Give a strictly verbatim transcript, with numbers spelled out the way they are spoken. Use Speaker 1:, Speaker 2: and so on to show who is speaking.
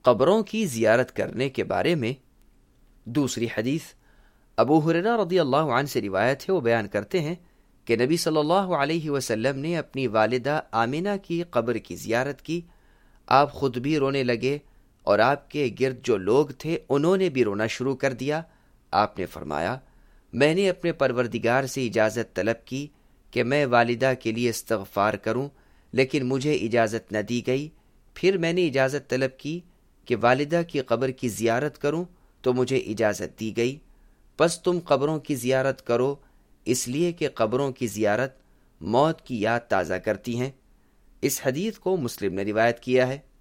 Speaker 1: कब्रों की ज़ियारत करने के बारे में। दूसरी हदीस अबू हुरैरा रज़ियल्लाहु अन्हु से रिवायत है। वो बयान करते हैं कि नबी सल्लल्लाहु अलैहि वसल्लम ने अपनी वालिदा आमिना की कब्र की ज़ियारत की। आप खुद भी रोने लगे और आपके गिर्द जो लोग थे उन्होंने भी रोना शुरू कर दिया। आपने फरमाया, मैंने अपने परवरदिगार से इजाज़त तलब की कि मैं वालिदा के लिए इस्तग़फ़ार करूं, लेकिन मुझे इजाज़त न दी गई। फिर मैंने इजाज़त तलब की कि वालिदा की कब्र की ज़ियारत करूं, तो मुझे इजाज़त दी गई। बस तुम कब्रों की ज़ियारत करो, इसलिए कि कब्रों की ज़ियारत मौत की याद ताज़ा करती हैं। इस हदीस को मुस्लिम ने रिवायत किया है।